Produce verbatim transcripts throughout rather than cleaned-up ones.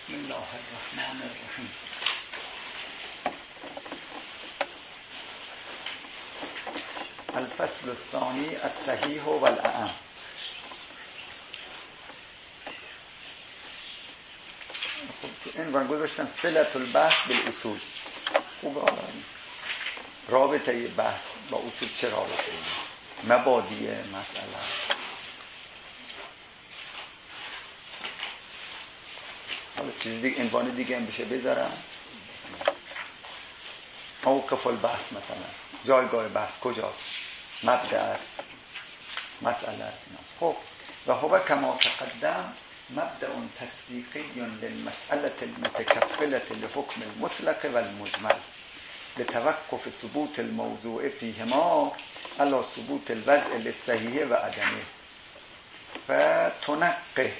بسم الله الرحمن الرحیم. الفصل الثانی الصحیح والاعم. خب این عنوان گذاشتن صلة البحث بالاصول. خوب آمدید. رابطه بحث با اصول چه رابطه ای؟ مبادی مسئله. حالا چیز دیگه عنوان دیگه هم بشه بذارم. موقف البحث مثلا، جایگاه بحث کجاست؟ مبدأ است، مسئله است. خب و هو کما تقدم مبدأ تصدیقی للمسألة المتكفلة لحكم المطلق والمجمل لتوقف ثبوت الموضوع فيهما على ثبوت الوضع للصحيح و عدمه فتنقه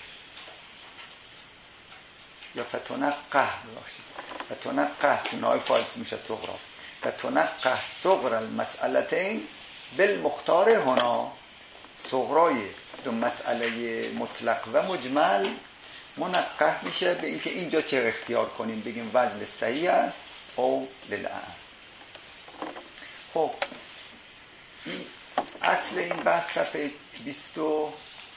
یا فتنقه فتنقه نای فارس میشه صغرا فتنقه صغر المسئلتين بالمختار هنا. صغرای دو مسئله مطلق و مجمل منقه میشه به اینکه اینجا چه اختیار کنیم، بگیم وزن صحیح است او للعام. خب این اصل این بحث صفحه بیست و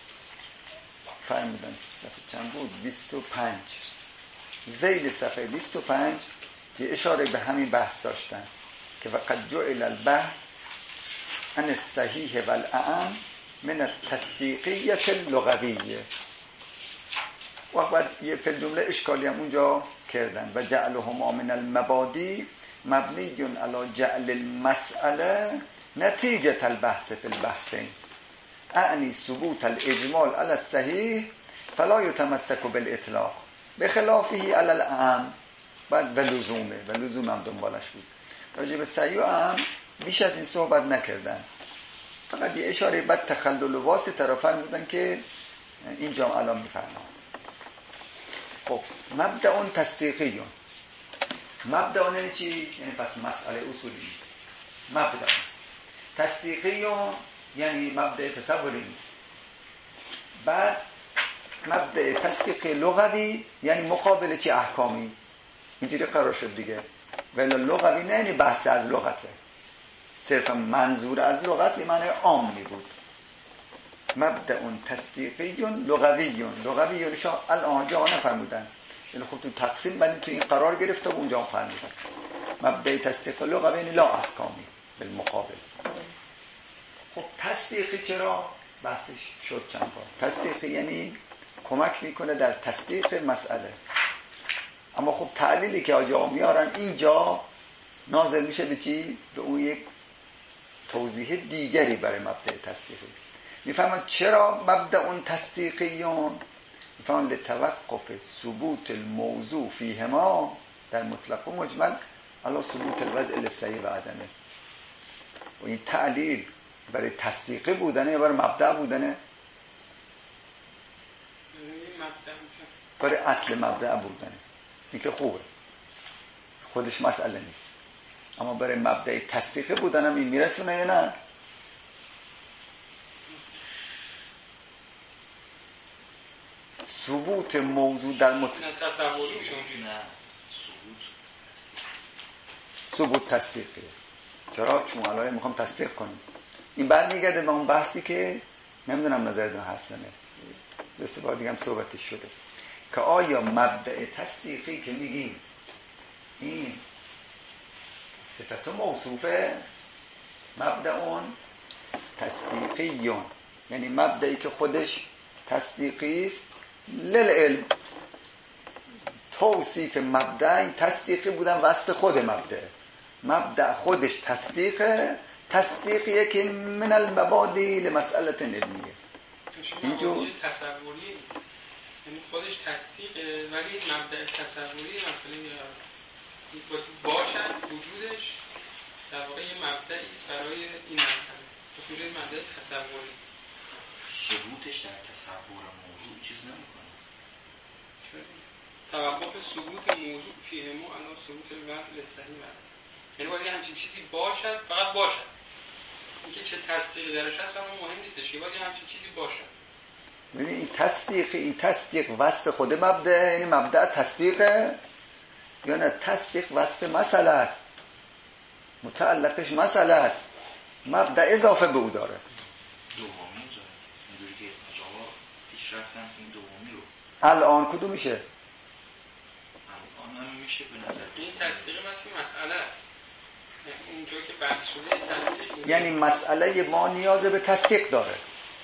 فرمودن صفحه چند بود؟ بیست و پنج. ذیل صفحه بیست و پنج یه اشاره به همین بحث داشتن که وقد جعل البحث عن الصحیح والاعم من التصدیقیت اللغویه. و بعد یه فی الجمله اشکالی هم اونجا کردن و جعلهما من المبادی مبنی علی جعل المسئله نتیجه البحث فی البحثین اعنی ثبوت الاجمال علی الصحیح فلا یتمسک بالاطلاق بخلافه علی الاعم. بعد و لزومه و لزوم هم دنبالش بود. راجع به صحیح و اعم بیش از این صحبت نکردن، فقط یه اشاره بعد تخلل واسطه را فرمودن که اینجا هم الان میفرمان. خب مبدأ تصدیقی. مبدأ یعنی چی؟ یعنی پس مسئله اصولی نیست. مبدأ تصدیقی یعنی مبدأ تصوری نیست. بعد مبدأ تصدیق لغوی یعنی مقابل چی؟ احکامی. اینجوری قرار شد دیگه. ولی لغوی نه یعنی بحث از لغته، صرفا منظور از لغت یه معنی عام می بود. مبدأ تصدیقی لغوی. لغوی یعنی شما الان جا نفرمودن، یعنی خب تو تقسیم بندی تو این قرار گرفته و اونجا فرمودن. مبدأ تصدیق لغوی یعنی لا احکامی بالمقابل. خب تصدیقی چرا؟ بحثش شد چند بار. تصدیقی یعنی کمک میکنه در تصدیق مسئله. اما خب تعلیلی که آجا میارن اینجا نازل میشه به چی؟ به اون یک توضیح دیگری برای مبدأ تصدیقی. میفهمن چرا مبدأ اون تصدیقیون؟ میفهمن لتوقف ثبوت الموضوع فیهما در مطلق و مجمل علی ثبوت الوضع للصحیح و عدمه. و این تعلیل برای تصدیقی بودنه یا برای مبدأ بودنه؟ برای اصل مبدأ بودنه. این که خوبه، خودش مسئله نیست، اما برای مبدأ تصدیقی بودنم این میرسونه یا نه؟ ثبوت موضوع در مطلق تصوری میشه اونجوری. نه ثبوت ثبوت تصدیقی. چرا؟ چون الان میخوام تصدیق کنم. این برمیگرده به اون بحثی که نمیدونم نظرتون هست نه، دست بار دیگه هم صحبتش شده که آیا مبدأ تصدیقی که میگیم این صفت موصوفه، مبدأ اون تصدیقیون یعنی مبدئی که خودش تصدیقی است للعلم. توصیف مبدأ تصدیقی بودن وصف خود مبدأ. مبدأ خودش تصدیقه، تصدیقیه که من المبادی لمسئله علمیه. اینجور تصوری یعنی خودش تصدیقه، ولی مبدأ تصوری مثلا باشد وجودش در واقع یه مبدعی است برای این مسئله. به صورت مبدأ تصوری ثبوتش در تصور موضوع چیز نمیکنه. توقف ثبوت موضوع فیهمو علی ثبوت الوضع للصحیح معنی. یعنی باید همچین چیزی باشد، فقط باشد. اینکه چه تصدیقی درش هست برای مهم نیستش، باید همچین چیزی باشد. ببین این تصدیق، این تصدیق وصف خود مبدأ، یعنی مبدأ تصدیقه یا نه تصدیق وصف مسئله است، متعلقش مسئله است، مبدأ اضافه به او داره. دومی داره اینجوری که جواب پیش رفتن این دومی رو الان کدوم میشه؟ الان هم میشه به نظر این تصدیق مثل مسئله است، اونجا که بحث شده تصدیق، یعنی مسئله ما نیاز به تصدیق داره.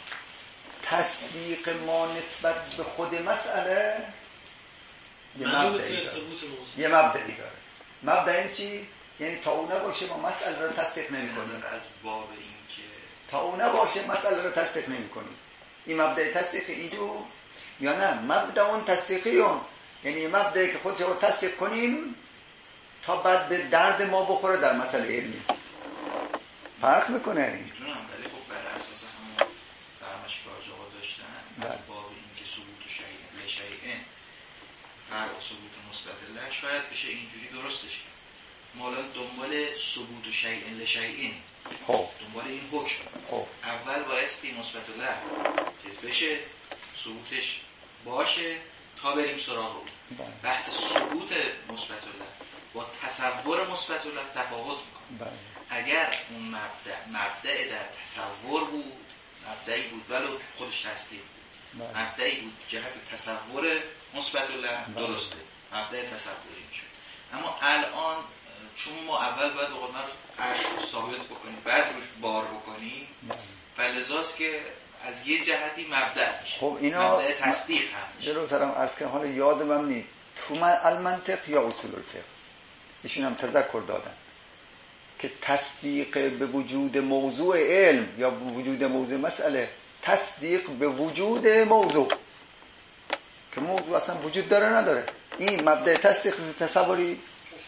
تصدیق ما نسبت به خود مسئله یه مبدعی داره. یه مبدعی داره. مبدع این چی؟ یعنی تا اون نباشه ما مسئله رو تصدیق نمی کنیم. از باب این که تا اون نباشه مسئله رو تصدیق نمی کنیم. این مبدع تصدیق ایجو یا نه مبدع اون تصدیقیون، یعنی مبدعی که خودش رو تصدیق کنیم تا بعد به درد ما بخوره در مسئله علمی. فرق میکنه. میتونم ولی خب بر اساس همون فرمش که آجاقا داشتن از باب این که ثبوت و شیئن لشیئن فرق و ثبوت مثبت له شاید بشه اینجوری درستش کرد. ما الان دنبال ثبوت و شیئن لشیئن، خب دنبال این حکم، خب اول بایستی مثبت له چیز بشه، ثبوتش باشه تا بریم سراغ اون. بحث ثبوت مثبت له با تصور مثبت له تفاوت میکنه. اگر اون مبدأ مبدأ در تصور بود، مبدأی بود ولو خودش تصدیق بود، مبدأی بود جهت تصور مثبت له درسته، مبدأ تصوری میشه. اما الان چون ما اول باید به قول معروف عرش ثابت بکنیم بعد روش بار بکنیم، فلذاست که از یه جهتی مبدأ میشه. خب اینا مبدأ تصدیق هم میشه. جلوترم عرض که حالا یادم نیست تو من المنطق یا اصول الفقه ایشون هم تذکر دادن که تصدیق به وجود موضوع علم یا به وجود موضوع مسئله، تصدیق به وجود موضوع که موضوع اصلا وجود داره نداره، این مبدأ تصدیق تصوری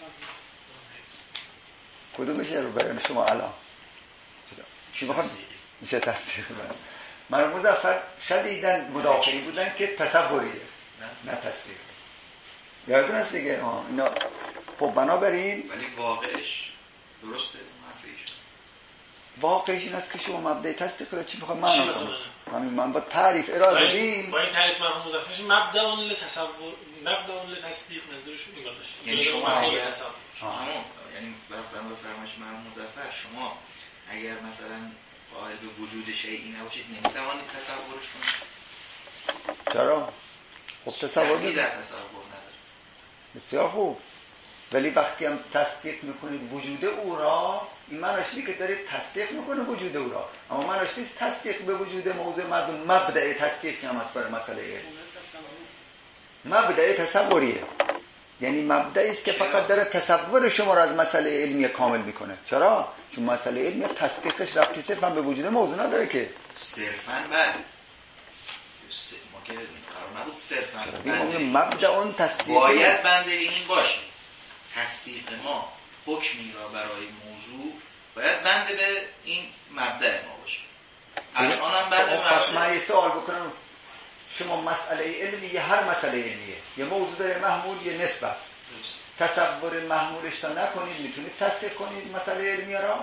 کدوم میشه رو برای شما الان چی بخواد میشه تصدیق برای من مظفر شدیدن مدافعی بودن که تصوریه نه تصدیق. یادتون هست دیگه اینا. خب بنابراین ولی واقعش درسته معرفیش. واقعش این است که شما مبدأ تصدیق رو چی میخواد معنا کنید؟ همین من با تعریف ارائه بدیم. با این تعریف مرحوم مظفرش مبدأ اون لتصور مبدأ اون لتصدیق منظورشون این باشه. یعنی شما اگر شما یعنی برای فرمایش مرحوم مظفر شما اگر مثلا قائل به وجود شیئی نباشید نمیتوانید تصورش کنید. چرا؟ خب تصور در تصور نداره. بسیار خوب. ولی وقتی هم تصدیق میکنید وجود او را، این معنیش اینه که دارید تصدیق میکنه وجود او را، اما معنیش نیست تصدیق به وجود موضوع مردم. مبدأ تصدیق هم از برای مسئله علم مبدأ تصوریه، یعنی مبدأی است که فقط داره تصور شما را از مسئله علمی کامل میکنه. چرا؟ چون مسئله علمی تصدیقش ربطی صرفا به وجود موضوع نداره که صرفا بله ما که قرار نبود صرفا بله مبدأ اون تصدیق باید بنده این باشه. تصدیق ما حکمی را برای موضوع باید بنده به این مبدأ ما باشه. الان هم بنده پس من یه سوال بکنم، شما مسئله علمی یه هر مسئله علمیه یه موضوع داره محمول یه نسبت، تصور محمولش تا نکنید میتونید تصدیق کنید مسئله علمی را؟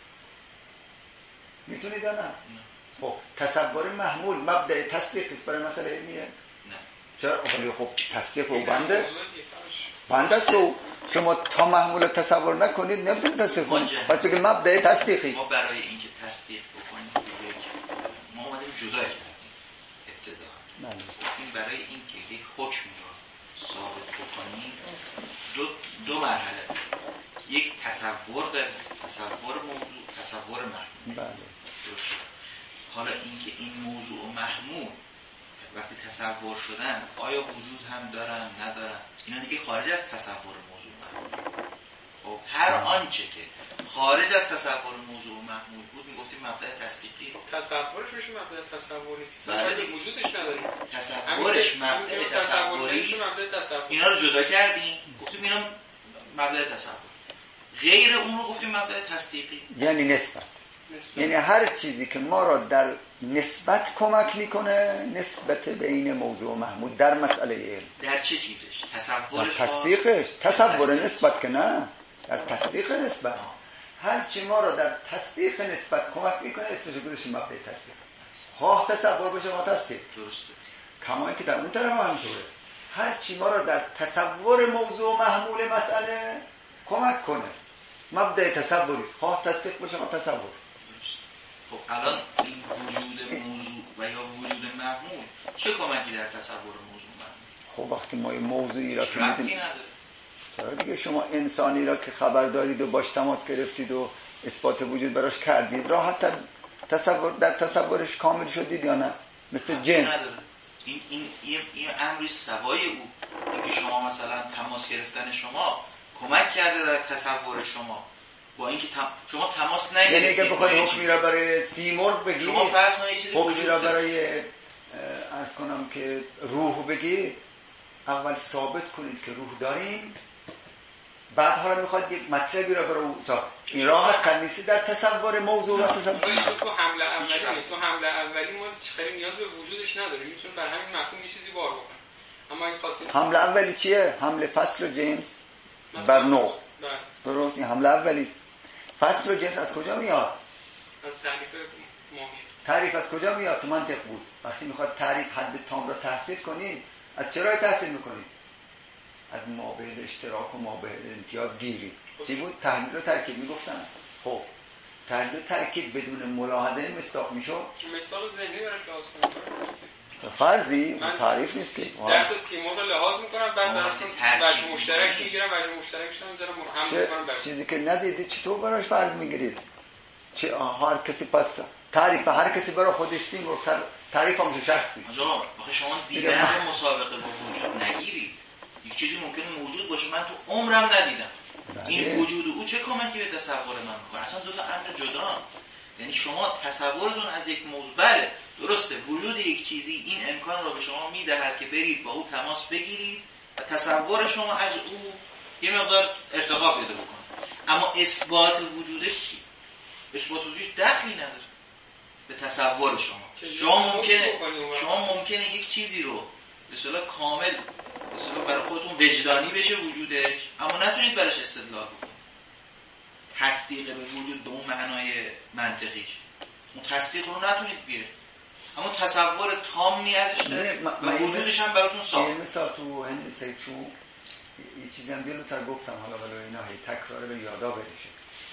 میتونید یا نه؟ خب تصور محمول مبدأ تصدیق است برای مسئله علمیه؟ نه. چرا؟ خب تصدیق او بنده بنده است و شما تا محمول تصور نکنید نمیتونید تصدیق کنید. پس بگید مبدأ تصدیقی. ما برای اینکه تصدیق بکنیم ما اومدیم جدا کردیم ابتدا. این برای اینکه یک حکم را ثابت بکنیم دو دو مرحله، یک تصور داریم، تصور موضوع، تصور محمول. بله. درست. حالا اینکه این موضوع و محمول وقتی تصور شدن آیا وجود هم دارن ندارن، اینا دیگه خارج از تصور موضوع محمول. خب هر آنچه که خارج از تصور موضوع محمول بود میگفتیم مبدأ تصدیقی. تصورش میشه مبدأ تصوری. بله وجودش نداریم. تصورش مبدأ تصوری. اینا رو جدا کردیم گفتیم اینا مبدأ تصور. غیر اون رو گفتیم مبدأ تصدیقی. یعنی نسبت. یعنی هر چیزی که ما را در نسبت کمک میکنه، نسبت بین موضوع و محمول در مسئله علم. در چه چیزش؟ تصورش؟ در تصدیقش. تصور نسبت که نه، در تصدیق نسبت. هر چی ما را در تصدیق نسبت کمک میکنه اسمش گذاشتیم مبدأ تصدیق. خواه تصور باشه ما تصدیق. درسته. کما اینکه در اون طرف همینطوره. هر چی ما را در تصور موضوع محمول مسئله کمک کنه مبدأ تصوری است. خواه تصدیق باشه ما تصور. خب الان این وجود موضوع و یا وجود محمول چه کمکی در تصور موضوع محمول؟ خب وقتی ما این موضوعی را که ربطی میدونیم نداره. چرا دیگه شما انسانی را که خبر دارید و باش تماس گرفتید و اثبات وجود براش کردید راحت تصور در تصورش کامل شدید یا نه؟ مثل جن نداره. این این این, این امری سوای او اینکه شما مثلا تماس گرفتن شما کمک کرده در تصور شما با اینکه تم... شما تماس نگرفتید. یعنی اگه بخواید حکمی را برای سیمرغ بگید شما فرض کنید چیزی حکمی را برای عرض کنم که روح بگید اول ثابت کنید که روح داریم بعد حالا میخواد یک مطلبی را برای او این راه قنیسی در تصور موضوع و تصور تو حمله اولی تو حمله اولی ما خیلی نیاز به وجودش نداریم میتونه بر همین مفهوم یه چیزی بار بکنه اما این خاصیت حمله اولی چیه حمله فصل و جنس بر نوع درست این حمله اولی فصل و جنس از کجا میاد از تعریف ماهی تعریف از کجا میاد تو منطق بود وقتی میخواد تعریف حد تام را تحصیل کنید از چرا تحصیل میکنید از مابعد اشتراک و مابعد امتیاز گیری چی بود تحلیل و ترکیب میگفتن خب تحلیل و ترکیب بدون ملاحظه مصداق میشد مثال ذهنی براش لحاظ کنم فرضی تعریف نیست که ده تا سیمرغ رو لحاظ میکنم بعد براشون وجه مشترک میگیرم وجه مشترکشون میذارم هم میکنم براش چیزی که ندیدی چطور براش فرض میگیرید چه هر کسی پس تعریف هر کسی برای خودش سیمرغ تعریف هم شخصی آقا آخه شما دیدن مسابقه با وجود نگیرید یک چیزی ممکنه موجود باشه من تو عمرم ندیدم این وجود او چه کمکی به تصور من میکنه اصلا دو تا امر جدا یعنی شما تصورتون از یک موضوع بله درسته وجود یک چیزی این امکان رو به شما میدهد که برید با او تماس بگیرید و تصور شما از او یه مقدار ارتقا پیدا بکنه اما اثبات وجودش چی اثبات وجودش دخلی نداره به تصور شما شما ممکنه شما ممکنه یک چیزی رو به اصطلاح کامل به اصطلاح برای خودتون وجدانی بشه وجودش اما نتونید براش استدلال بکنید تصدیق به وجود به اون معنای منطقیش اون تصدیق رو نتونید بیارید اما تصور تامی ازش داره و وجودش هم براتون ثابت این مثال تو هندسه چو یه چیزی هم جلوتر گفتم حالا ولی اینا هی تکرار به یادا بریشه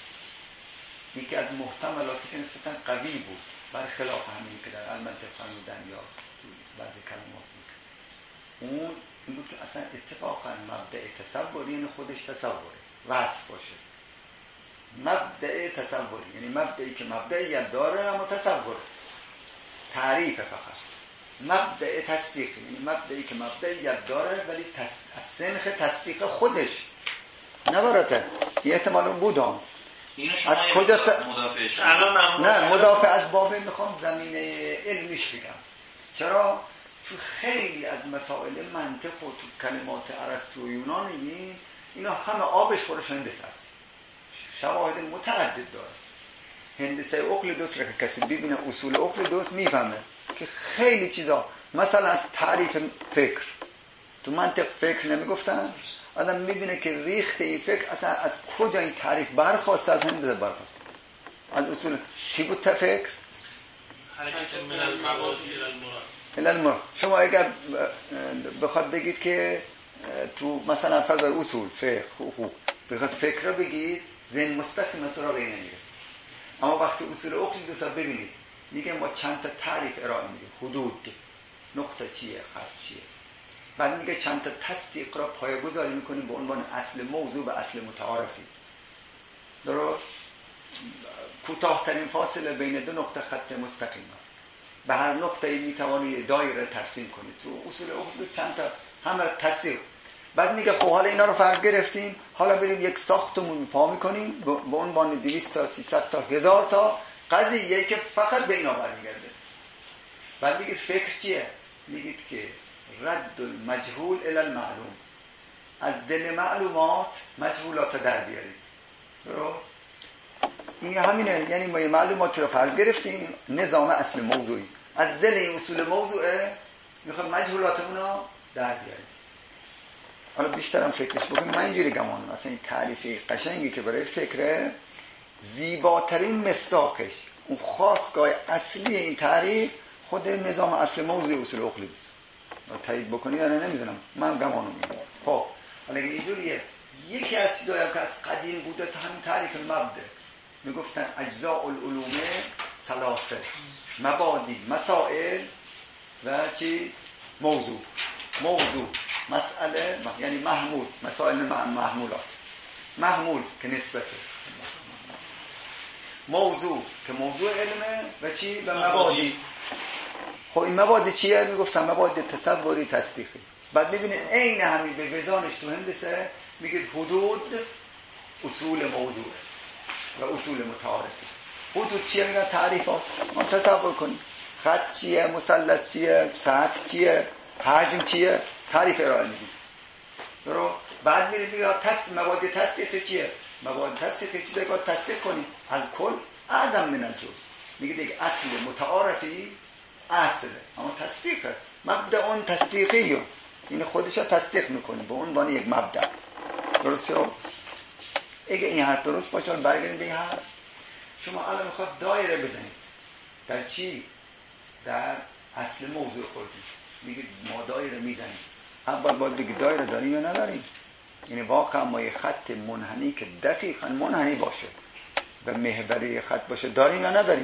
یکی از محتملاتی که نسبتا قوی بود برخلاف همین که در علم منطق فرمودن یا بعضی کلمات بود اون این بود که اصلا اتفاقا مبدأ تصوری یعنی خودش تصوره وصف باشه مبدأ تصوری یعنی مبدأی که مبدأیت داره اما تصوره تعریف فقط مبدأ تصدیق یعنی مبدأی که مبدأیت داره ولی تص... از سنخ تصدیق خودش نبارته یه احتمال اون بود هم از کجا ت... مدافعش نه مدافع از بابه میخوام زمینه علمیش بگم چرا؟ چون خیلی از مسائل منطق و تو کلمات ارسطو و یونانی اینا همه آبش خورش هندسه است شواهد متعدد داره هندسه اقلیدوس را که کسی ببینه اصول اقلیدوس میفهمه که خیلی چیزا مثلا از تعریف فکر تو منطق فکر نمیگفتن آدم میبینه که ریخته این فکر اصلا از کجا این تعریف برخواسته از هندسه برخواسته از اصول چی بود تا فکر؟ حرکت من المواد الى المراد شما اگر بخواد بگید که تو مثلا فضای اصول فقه حقوق بخواد فکر رو بگید ذهن مستقیم مثلا به این نمیره اما وقتی اصول اقلیدوس رو ببینید میگه ما چند تا تعریف ارائه میدیم حدود نقطه چیه خط چیه بعد میگه چند تا تصدیق را پایه‌گذاری میکنیم به عنوان اصل موضوع و اصل متعارفی درست کوتاه‌ترین فاصله بین دو نقطه خط مستقیم است به هر نقطه‌ای میتوانید دایره ترسیم کنید تو اصول اقلیدوس چند تا همه تصدیق بعد میگه خب حالا اینا رو فرض گرفتیم حالا بریم یک ساختمون پا میکنیم به عنوان دویست تا سیصد تا هزار تا قضیه که فقط به اینا برمیگرده بعد میگه فکر چیه میگید که رد المجهول الی المعلوم از دل معلومات مجهولات در بیارید درست این همینه یعنی ما معلومات رو فرض گرفتیم نظام اصل موضوعی از دل این اصول موضوعه میخوام مجهولاتمون رو در بیاریم حالا بیشترم فکرش بکنیم من اینجوری گمانم مثلا این تعریفی قشنگی که برای فکره زیباترین مصداقش اون خواستگاه اصلی این تعریف خود نظام اصل موضوع اصول عقلی است. تایید بکنی یا نه نمیدونم، من گمانو میگم. خب حالا اگه اینجوریه، یکی از چیزایی که از قدیم بوده تا همین تعریف المبدا میگفتن اجزاء العلوم ثلاثه، مبادی، مسائل و چی؟ موضوع. موضوع مسئله یعنی محمول، مسائل محمولات. محمول که نسبته، موضوع که موضوع علمه و چی؟ و مبادی. خب این مبادی چیه؟ میگفتن مبادی تصوری تصدیقی. بعد ببینید عین همین به وزانش تو هندسه میگید حدود اصول موضوع و اصول متعارفی. حدود چیه؟ میگن تعریفات. ما تصور کنید خط چیه، مثلث چیه، سطح چیه، حجم چیه، تعریف ارائه میدید. درست؟ بعد میرید میگه تست مبادی تصدیق چیه؟ مبادی تصدیق چیه که تصدیق کنید از کل اعظم من الجزء. میگه دیگه اصل متعارفی اصله، اما تصدیقه. مبدا اون تصدیقیه، این خودش رو تصدیق میکنه به عنوان یک مبدا. درسته؟ اگه این حرف درست باشه برگردیم به این حرف. شما الان میخواد دایره بزنید در چی؟ در اصل موضوع خودتون. میگید ما دایره میزنیم، اول باید بگید دایره داریم یا نداریم. یعنی واقعا ما یه خط منحنی که دقیقاً منحنی باشه و محوری خط باشه داریم یا نداریم؟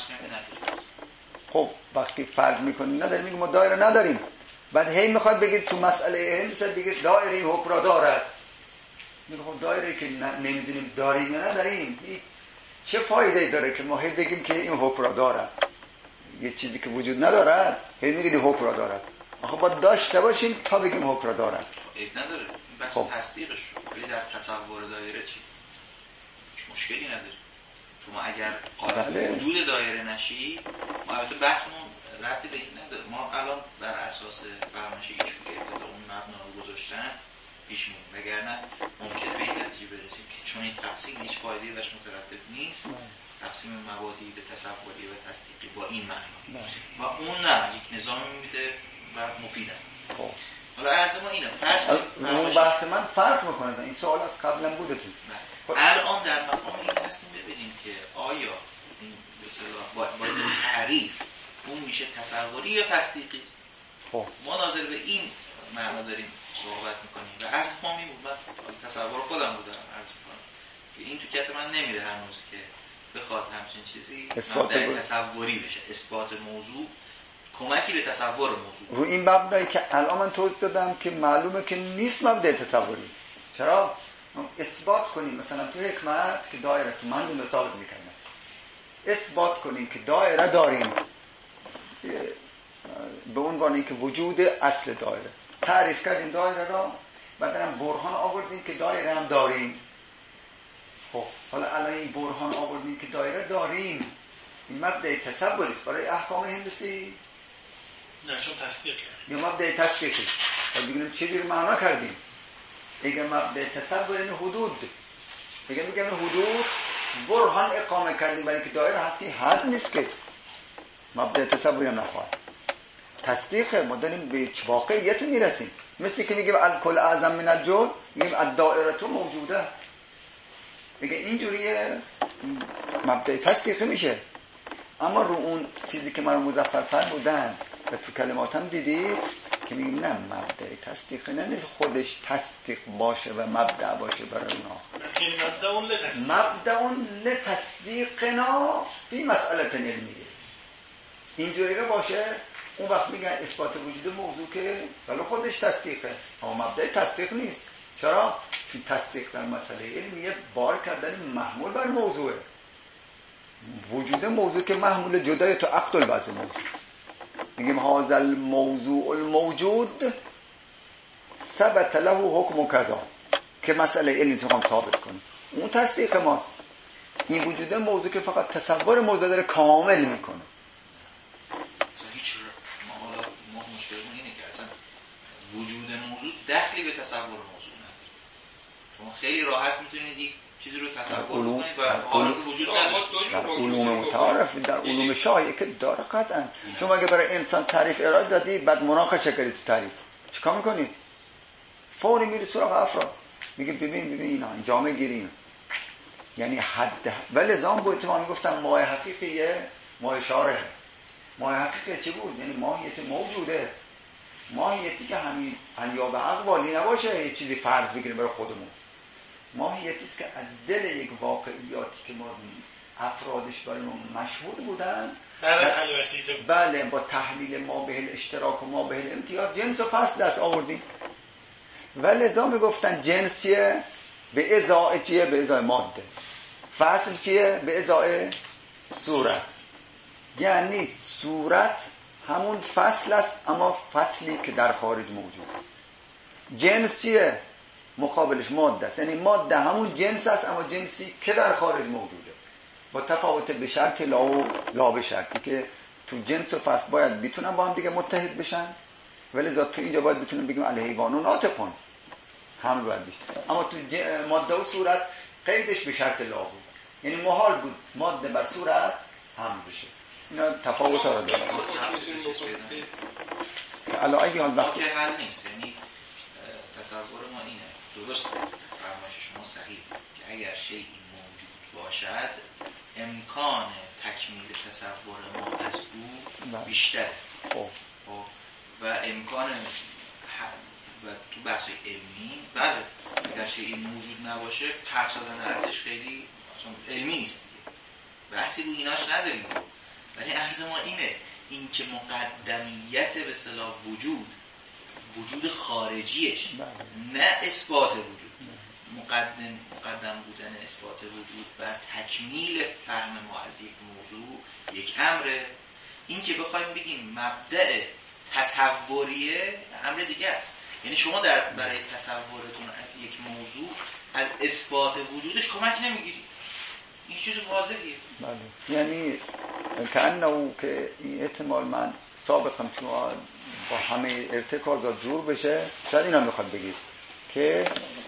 خب وقتی فرض میکنیم نداریم، میگیم ما دایره نداریم. بعد هی میخواد بگید تو مسئله هندسه بگید دایره حکم را دارد. میگه خب دایره که نمیدونیم داریم یا نداریم چه فایده داره که ما هی بگیم که این حکم را دارد؟ یه چیزی که وجود ندارد هی میگید حکم را دارد. آخه باید داشته باشیم تا بگیم حکم را دارد. عیب نداره، این بحث خب. تصدیقش. ولی در تصور دایره چی؟ هیچ مشکلی نداره. شما اگر قائل وجود دایره نشی، ما البته بحثمون ربطی به این نداره. ما الان بر اساس فرمایش ایشون که اون مبنا رو گذاشتن پیش میریم، وگرنه ممکنه به این نتیجه برسیم که چون این تقسیم هیچ فایده‌ای بهش مترتب نیست، تقسیم مبادی به تصوری و تصدیقی با این معنی و اون نه یک نظام میده و مفیده. خب حالا عرض ما اینه فرض اون بحث من فرق میکنه. این سوال از قبلا بوده تو. الان در مقام این هستیم ببینیم که آیا این به اصطلاح با تعریف اون میشه تصوری یا تصدیقی. خب ما ناظر به این معنا داریم صحبت میکنیم و عرض ما میمون. من تصور خودم بودم عرض میکنم که این تو کت من نمیره هنوز که بخواد همچین چیزی مبدأ تصوری بشه. اثبات موضوع کمکی به تصور موضوع رو این مبدایی که الان من توضیح دادم که معلومه که نیست مبدأ تصوری. چرا؟ اثبات کنیم مثلا تو حکمت که دایره تو من دون ثابت میکنم، اثبات کنیم که دایره داریم به عنوان اینکه وجود اصل دایره. تعریف کردیم دایره را، بعدم برهان آوردیم که دایره هم داریم. خب حالا الان این برهان آوردیم که دایره داریم، این مبدأ تصوری است برای احکام هندسی؟ نه، چون تصدیق کرد. یا مبدأ تصدیقی. حالا ببینیم چه جوری معنا کردیم. اگه مبدأ تصور این حدود، اگه میگم حدود برهان اقامه کردیم برای که دایره هستی حد نیست که مبدأ تصوری هم نخواهد. تصدیق ما داریم به واقعیت میرسیم. مثل که میگیم الکل اعظم من الجزء، میگیم الدائره تو موجوده. میگه اینجوریه مبدأ تصدیق میشه. اما رو اون چیزی که ما مظفر فرمودن و تو کلماتم دیدید که میگیم نه مبدأ تصدیق نه خودش تصدیق باشه و مبدأ باشه برای اونا. مبدأ لتصدیقنا فی مسئله علمیه. اینجوری که باشه اون وقت میگن اثبات وجود موضوع که ولی خودش تصدیقه، اما مبدأ تصدیق نیست. چرا؟ چون تصدیق در مسئله علمیه بار کردن محمول بر موضوعه. وجود موضوع که محمول جدای تو عقد الوضع موضوع. میگیم هذا الموضوع الموجود ثبت له حکم کذا که مسئله علمی رو ثابت کنه. اون تصدیق ماست. این وجود موضوع که فقط تصور موضوع داره کامل میکنه. وجود موضوع دخلی به تصور موضوع نداره. شما خیلی راحت میتونید یک چیزی رو تصور کنید و حالا که وجود نداره. در علوم متعارف، در علوم شایعه که داره قطعا. شما اگه برای انسان تعریف ارائه دادی بعد مناقشه کردید تو تعریف، چیکار میکنید؟ فوری میری سراغ افراد میگه ببین ببین اینا جامعه گیرین، یعنی حد ولزام بود. ما میگفتم ماه حقیقیه ماه شارعه. ماهی حقیقت چه بود؟ یعنی ماهیت موجوده، ماهیتی که همین انیاب اقوالی نباشه یه چیزی فرض بگیریم برای خودمون. ماهیتی است که از دل یک واقعیاتی که ما افرادش برای ما مشهود بودن، بله با تحلیل ما به اشتراک و ما به امتیاز جنس و فصل دست آوردیم. ولذا میگفتن جنس چیه؟ به ازای چیه؟ به ازای ماده. فصل چیه؟ به ازای صورت. یعنی صورت همون فصل است، اما فصلی که در خارج موجود. جنس چیه؟ مقابلش ماده است. یعنی ماده همون جنس است، اما جنسی که در خارج موجوده. با تفاوت به شرط لا و لا به شرطی که تو جنس و فصل باید بتونن با هم دیگه متحد بشن، ولی ذات تو اینجا باید بتونن بگیم الحیوانون ناطقون هم باید بشه. اما تو ماده و صورت قیدش به شرط لا بود، یعنی محال بود ماده بر صورت هم بشه. اینا تفاوت ها رو داره که علاقه حال وقتی که حل نیست. یعنی تصور ما اینه، درست فرمایش شما صحیح، که اگر شیئی موجود باشد امکان تکمیل تصور ما از او بیشتر و امکان و تو بحث علمی بله اگر شیئی موجود نباشه حرف زدن ارزش خیلی علمی نیست دیگه، بحثی رو ایناش نداریم. ولی عرض ما اینه، این که مقدمیت به اصطلاح وجود وجود خارجیش نه اثبات وجود، مقدم مقدم بودن اثبات وجود بر تکمیل فهم ما از یک موضوع یک امره. این که بخوایم بگیم مبدأ تصوریه امر دیگه است. یعنی شما در برای تصورتون از یک موضوع از اثبات وجودش کمک نمیگیرید. این چیز واضحیه. بله. یعنی کانه که این احتمال من سابقا شما با همه ارتکازات جور بشه، شاید اینا میخواد بگید که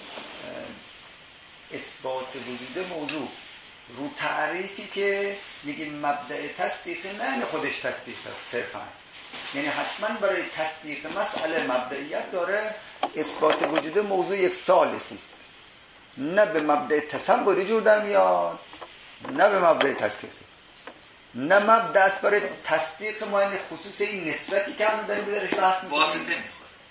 اثبات وجود موضوع رو تعریفی که میگیم مبدأ تصدیق نه خودش تصدیق صرفا، یعنی حتما برای تصدیق مسئله مبدئیت داره. اثبات وجود موضوع یک ثالثی است، نه به مبدأ تصوری جور در میاد نه به مبدأ تصدیقی، نه مبدأ است برای تصدیق ما، این خصوص این نسبتی که هم داریم بدارش بحث میکنیم واسطه میخواد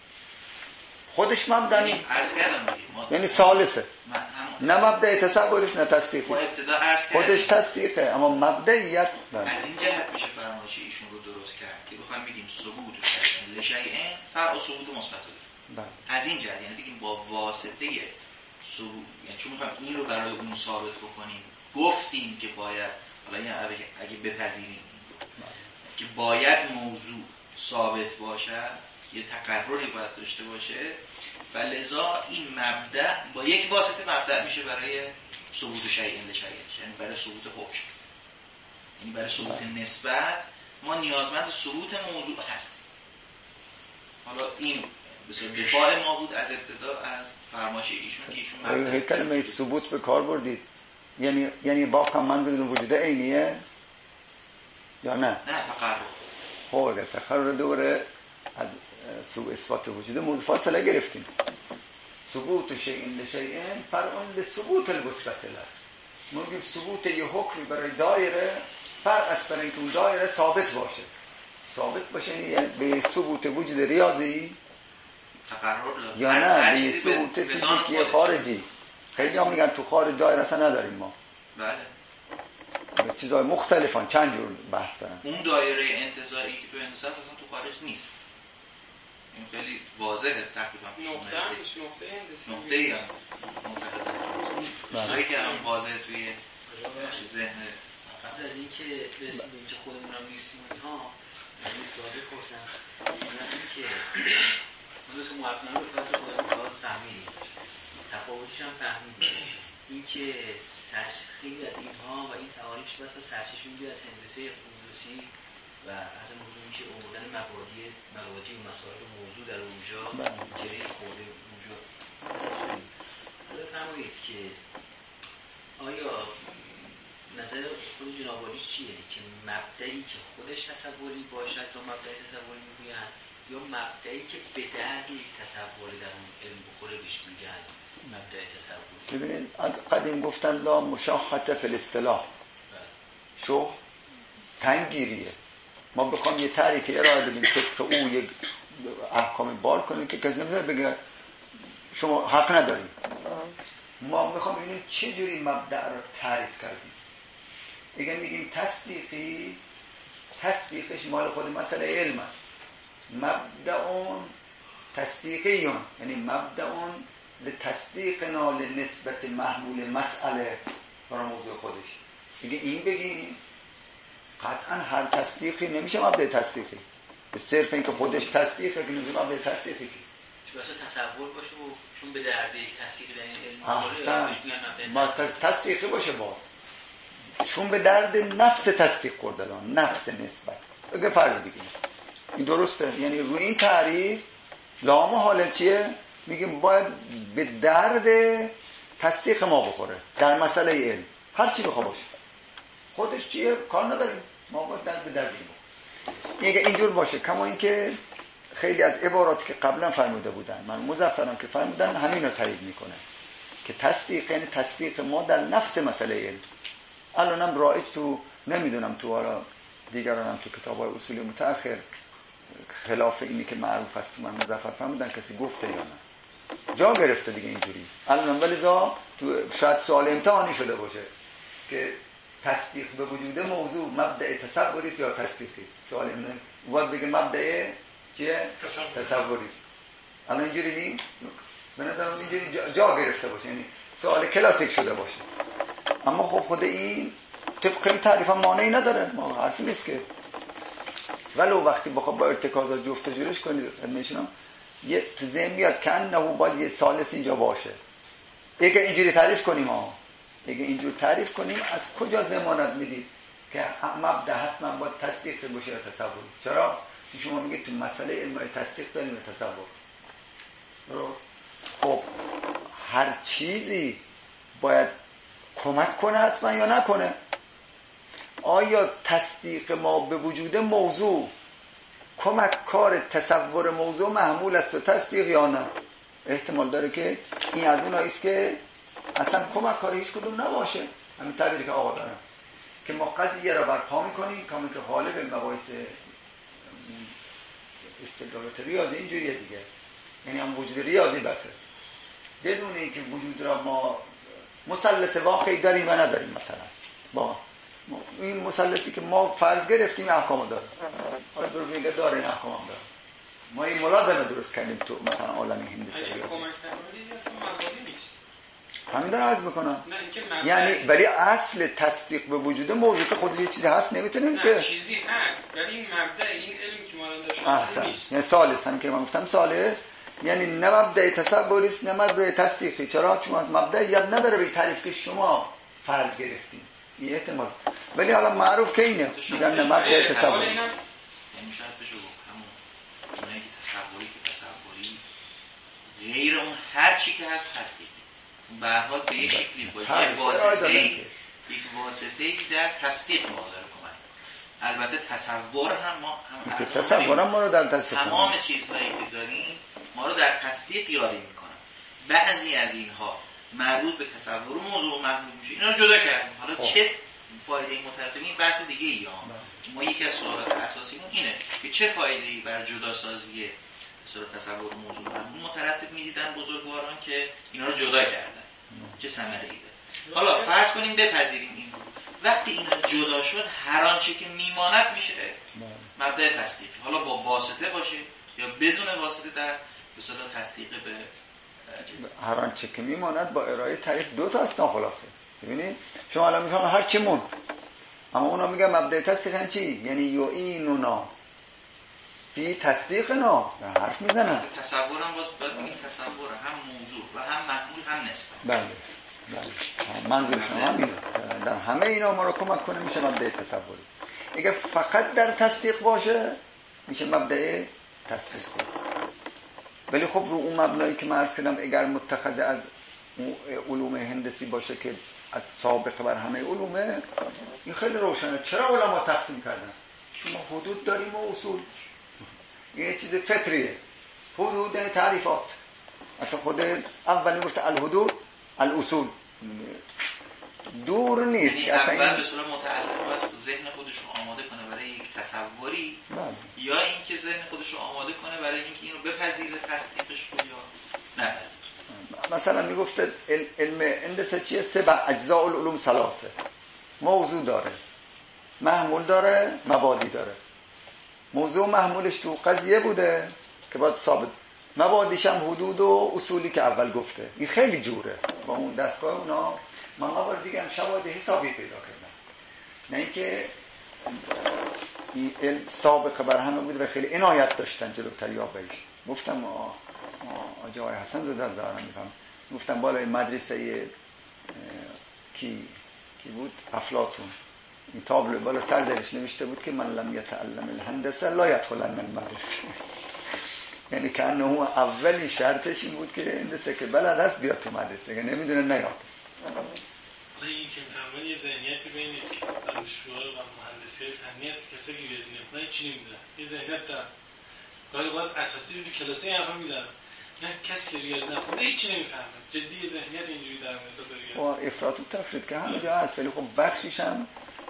خودش مبدأ نیست، عرض کردم یعنی ثالثه، نه مبدأ تصورش نه تصدیقی، خودش تصدیقه اما مبدئیت از این جهت میشه فرمایش ایشون رو درست کرد که بخوایم بگیم ثبوت لشیء فرع ثبوت مثبت. از این جهت یعنی بگیم با واسطه ثبوت، یعنی چون میخوایم این رو برای اون ثابت بکنیم گفتیم که باید، حالا این اگه بپذیریم که باید موضوع ثابت باشه، یه تقرری باید داشته باشه و لذا این مبدأ با یک واسطه مبدأ میشه برای ثبوت شیء لشیء، یعنی برای ثبوت حکم، یعنی برای ثبوت نسبت ما نیازمند ثبوت موضوع هستیم. حالا این بسیار دفاع ما بود از ابتدا از فرمایش ایشون که ایشون مبدأ کلمه ثبوت به کار بردید، یعنی یعنی واقعا منظور وجود عینیه یا نه؟ نه تقرر. خب اگر تقرر دوره از سوء اثبات وجود موضوع فاصله گرفتیم. ثبوت شیء لشیء فرع لثبوت المثبت له. ما میگیم ثبوت یه حکمی برای دایره فرع است برای اینکه اون دایره ثابت باشه. ثابت باشه یعنی به ثبوت وجود ریاضی تقرر یا نه به ثبوت فیزیکی خارجی. خیلی هم میگن تو خارج دایره اصلا نداریم ما. بله. چیزهای مختلفان چند جور بحث دارن. اون دایره انتزاعی که تو هندسه اصلا تو خارج نیست. این خیلی واضحه تقریبا. نقطه هم هیچ نقطه هندسی. نقطه ای هم منطقه. که هم واضحه توی ذهن. قبل از اینکه برسیم که خودمون هم نیستیم اینها این سوالی پرسن این که من تو موفقانه به فرد خودمون کار فهمیدیم تفاوتش هم فهمیدیم این که خیلی از اینها و این تعاریفش بسا سرچش میگه از هندسه خصوصی و از موضوع میشه اومدن مبادی مبادی و مسائل موضوع در اونجا گره خورده اونجا. حالا فرمایید که آیا نظر خود جناب عالی چیه که مبدئی که خودش تصوری باشد تا مبدئی تصوری میگوین یا مبدئی که به درد یک تصوری در اون علم بخوره بیش میگن مبدئی تصوری؟ ببینید از قدیم گفتن لا مشاحت فی الاصطلاح، شو تنگیریه ما بخوام یه تعریفی ارائه بدیم که او یک احکام بال کنیم که کسی نمیشه بگه شما حق ندارید. ما میخوام ببینیم چه جوری مبدأ رو تعریف کردیم. اگه میگیم تصدیقی، تصدیقش مال خود مسئله علم است. مبدأون تصدیقیون، یعنی مبدأون لتصدیقنا لنسبت محمول مسئله برای موضوع خودش. اگه این بگیم قطعا هر تصدیقی نمیشه مبدأ تصدیقی، به صرف اینکه خودش تصدیقه که نمیشه مبدأ تصدیقی. واسه تصور باشه و چون به درد یک تصدیق علمی ما تصدیقی باشه باز چون به درد نفس تصدیق کردن، نفس نسبت. اگه فرض بگیم این درسته، یعنی روی این تعریف لامه حالا چیه؟ میگیم باید به درد تصدیق ما بخوره در مسئله علم، هر چی بخواه باشه. خودش چیه؟ کار نداریم، ما باید درد به درد بخوره. اگه اینجور باشه، کما اینکه خیلی از عباراتی که قبلا فرموده بودن، من مظفرم که فرمودن همین رو تایید میکنه که تصدیق یعنی تصدیق ما در نفس مسئله علم. الانم رایج تو نمیدونم تو حالا دیگرانم تو کتاب‌های اصول متأخر خلاف اینی که معروف است من مظفر فرمودن کسی گفته یا نه جا گرفته دیگه اینجوری. الانم ولیزا تو شاید سوال امتحانی شده باشه که تصدیق به وجود موضوع مبدأ تصوری است یا تصدیقی. سوال اینه باید بگه مبدأ چیه؟ تصوری است. الان اینجوری نیست. به نظرم اینجوری جا, جا گرفته باشه، یعنی سوال کلاسیک شده باشه. اما خب خود این طبق این تعریف هم مانعی نداره، ما حرفی نیست که ولو وقتی بخواد با ارتکازات جفت و جورش کنید میشنم یه تو ذهن میاد که انه باز یه ثالث اینجا باشه. اگه اینجوری تعریف کنیم ها اگه اینجوری تعریف کنیم از کجا ضمانت میدید که مبدأ حتما باید تصدیق باشه یا تصور؟ چرا؟ شما میگید تو مسئله علم تصدیق داریم یا تصور. درست؟ خب هر چیزی باید کمک کنه حتما یا نکنه. آیا تصدیق ما به وجود موضوع کمک کار تصور موضوع محمول است و تصدیق یا نه؟ احتمال داره که این از اون است که اصلا کمک کار هیچ کدوم نباشه. همین تعبیری که آقا دارم که ما قضیه را برپا میکنیم کما که غالب مباحث استدلالات ریاضی اینجوریه دیگه، یعنی هم وجود ریاضی بسه بدون اینکه وجود را ما مثلث واقعی داریم و نداریم. مثلا با این مثلثی که ما فرض گرفتیم احکام داره، حالا برو میگه داره این احکام هم داره، ما این ملازمه درست کردیم تو مثلا عالم هندسه اگه کمک فرمودید اصلا مقالی نیست. همین دارم عرض میکنم. یعنی ولی اصل تصدیق به وجود موضوع که خودش یه چیزی هست نمیتونیم نه که چیزی هست ولی این مبدأ این علم که ما الان احسن داشتیم یعنی ثالث هم که من گفتم ثالث یعنی نه مبدأ تصوری است نه مبدأ تصدیقی. چرا؟ چون از مبدأیت نداره به تعریف که شما فرض گرفتید این احتمال. ولی حالا معروف که اینه میگن نه مبدأ تصوری نمیشه بشه گفت همون اونایی که تصوری که تصوری غیر اون هر چی که هست تصدیقی به هر حال به یک شکلی با یک واسطه یک واسطه‌ای در تصدیق ما داره کمک. البته تصور هم ما هم تصور هم ما رو در تصدیق تمام چیزهایی که داریم ما رو در تصدیق یاری میکنن. بعضی از اینها مربوط به تصور موضوع محمول میشه، اینا رو جدا کردیم. حالا خواه. چه فایده مترتب این بحث دیگه ای ها. ما یکی از سوالات اساسیمون اینه که چه فایده‌ای بر جداسازی صورت تصور موضوع محمول مترتب میدیدن بزرگواران که اینا رو جدا کردن، چه ثمره‌ای داره. حالا فرض کنیم بپذیریم این وقتی اینا جدا شد هر آنچه که میماند میشه مبدأ تصدیق، حالا با واسطه باشه یا بدون واسطه در به صورت تصدیق به هر آنچه که میماند با ارائه تعریف دو تا است خلاصه. ببینید شما الان میفهمید هر چی مون، اما اونا میگن مبدأ تصدیق چی؟ یعنی یعینونا فی تصدیقنا حرف میزنن. تصورم باز باید بگیم تصور هم موضوع و هم محمول هم نسبت. بله بله منظور شما همینه. در همه اینا ما رو کمک کنه میشه مبدأ تصوری. اگه فقط در تصدیق باشه میشه مبدأ تصدیق. ولی خب رو اون مبنایی که من عرض کردم اگر متخذ از علوم هندسی باشه که از سابقه بر همه علومه این خیلی روشنه. چرا علما تقسیم کردن؟ چون ما حدود داریم و اصول. یه چیز فطریه. حدود یعنی تعریفات. اصلا خود اولی گفته الحدود الاصول. دور نیست. یعنی اول به صورت متعلق باید ذهن خودش رو آماده کنه برای یک تصوری بله. یا اینکه ذهن خودش رو آماده کنه برای اینکه اینو بپذیره تصدیقش رو یا نپذیره. مثلا میگفته علم هندسه چیه؟ سه اجزاء العلوم ثلاثه، موضوع داره، محمول داره، مبادی داره. موضوع محمولش تو قضیه بوده که باید ثابت، مبادیش هم حدود و اصولی که اول گفته. این خیلی جوره با اون دستگاه اونا. من آور دیگه هم شواهد حسابی پیدا کردم، نه اینکه این علم سابقه بر همه بود و خیلی عنایت داشتن جلوتر یا بهش. گفتم آجا آقای حسن زاده زارم میفهم، گفتم بالای مدرسه کی کی بود؟ افلاطون، این تابلو بالا سر درش نوشته بود که من لم یتعلم الهندسه لا یدخل المدرسه. یعنی که انه اولی شرطش این بود که هندسه که بلد است بیاد تو مدرسه، که نمیدونه نیاد. این که میفهمن یه ذهنیتی بین دانشجوها و مهندسی‌های فنی است که کسی که ریاضی نمی‌خونه چی نمی‌دونه. یه ذهنیت دارن. گاهی وقت اساتید تو کلاسی حرفا میزنن. نه کسی که ریاضی نخونده هیچ نمی‌فهمه. جدی ذهنیت اینجوری در مثال داره. با افراط و تفرید که همه جا هست، ولی خب بخشیش هم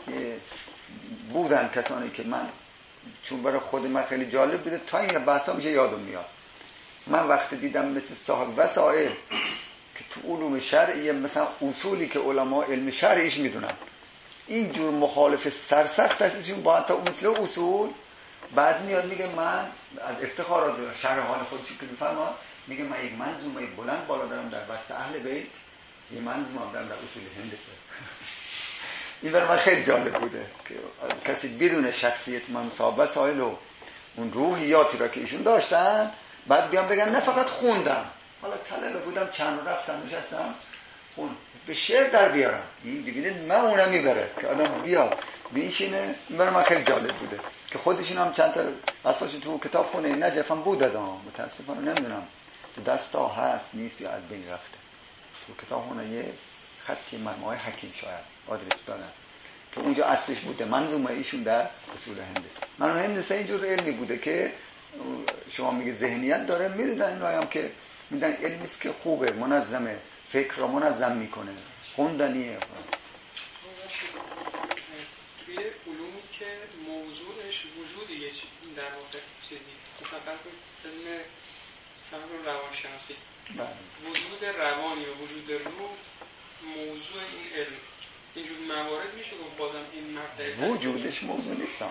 بودن کسانی که من چون برای خود من خیلی جالب بوده تا این بحثا میشه یادم میاد. من وقتی دیدم مثل صاحب وسائل که تو علوم شرعی مثلا اصولی که علما علم شرعیش میدونن اینجور مخالف سرسخت هستشون با تا مثل اصول، بعد میاد میگه من از افتخارات شرع حال خودشون که میفرما میگه من یک منظومه بلند بالا دارم در بسط اهل بیت، یه منظومه دارم در اصول هندسه. این برای من خیلی جالب بوده که کسی بدون شخصیت من صاحب وسائل و اون روحیاتی را که ایشون داشتن بعد بیان بگن نه فقط خوندم، حالا طلبه بودم چند رفتم نشستم خون به شعر در بیارم، این دیگه من اونم میبره که آدم بیاد بیشینه. این برای من خیلی جالب بوده که خودشون هم چند تا اساس تو کتاب خونه نجف هم بود دادم، متاسفانه نمیدونم تو دستا هست نیست یا از بین رفته. تو کتاب خونه یه خطی مرموهای حکیم شاید آدرس دارن که اونجا اصلش بوده منظومه ایشون در اصول هندسه. من هندسه اینجور علمی بوده که شما میگه ذهنیت داره، میدونن این رایم که میدونن علمی است که خوبه، منظمه، فکر را منظم میکنه، خوندنیه. توی علومی که موضوعش وجود یه چیزی در واقع چیزی مثلا علم مثلا روانشناسی وجود روانی و وجود روح موضوع این علم، اینجور موارد میشه گفت بازم این مبدأ وجودش موضوع نیست،